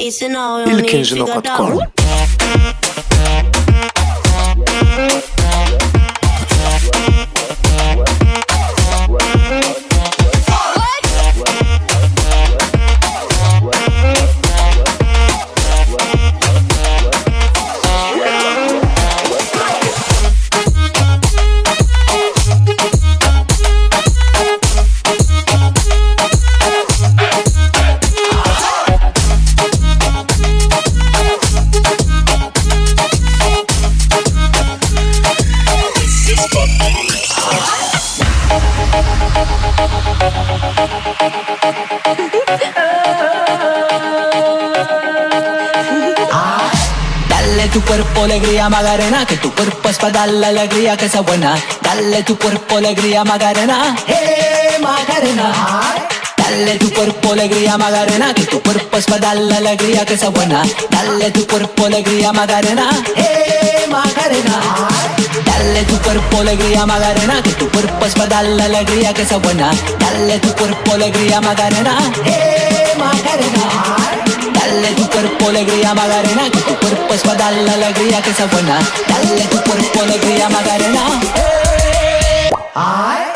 İlk inci nokta.com. Dale tu cuerpo alegría Magarena, que tu cuerpo es para darle alegría que sea buena. Dale tu cuerpo alegría Magarena, Magarena. Dale tu cuerpo alegría Magarena, que tu cuerpo es para darle alegría que sea buena. Dale tu cuerpo alegría Magarena, Magarena. Dale tu cuerpo alegría Magarena, que tu cuerpo es para darle alegría que sea buena. Dale tu cuerpo alegría Magarena, Magarena. Dale tu cuerpo alegría Magarena, que tu cuerpo es para darle alegría que sea buena. Dale tu cuerpo alegría Magarena.